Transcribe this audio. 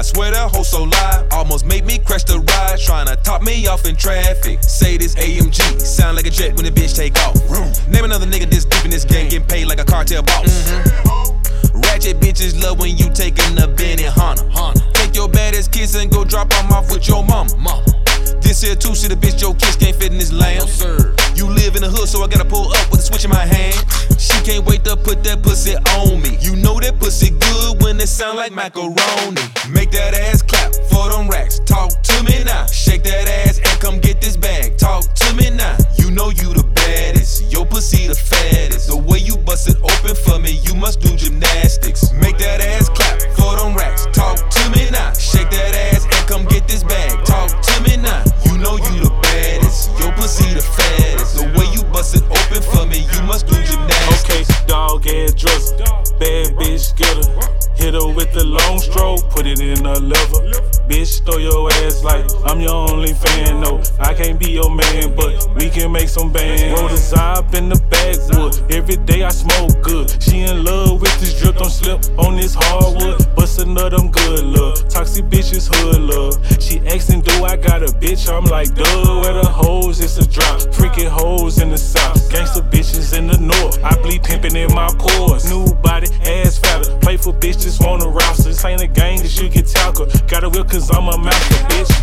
swear that hoe so live, almost made me crash the ride. Tryna top me off in traffic. Say this AMG, sound like a jet when the bitch take off. Name another nigga this deep in this game, getting paid like a cartel boss. Ratchet bitches love when you taking a Benny Hunter. Take your baddest kids and go drop them off with your mama. This here two-shit a bitch, your kids can't fit in this lamb. You live in the hood, so I gotta pull up with a switch in my hand. She can't wait to put that pussy on me. You know that pussy good when it sound like macaroni. Make that ass clap for them racks. Talk to me now. Shake that ass and come get this bag. Talk to me now. You know you the baddest. Your pussy the fattest. The way you bust it open for me, you must do gymnastics. Make that ass clap for them racks. Talk to me now. Shake that ass and come get this bag. Talk to me now. You know you the baddest. Your pussy the fattest. The way you bust it open for me, you must do gymnastics. Okay, dog ass dresser, bad bitch get her. Hit her with the long stroke, put it in a lever. Bitch, throw your ass like I'm your only fan. No, I can't be your man, but we can make some bands. Roll the Zob in the backwood, every day I smoke good. She in love with this drip, don't slip on this hardwood. Bust a nut, I'm good, love. Toxic bitches, hood love. She asking, do I got a bitch? I'm like, duh, where the hoes? It's a drop. Freaking hoes in the south, gangster bitches in the north. I bleed pimpin' in my pores. New body, ass fatter. Play for bitches, wanna roster. This ain't a game, this shit get talker. Got a whip cause I'm a master, bitch.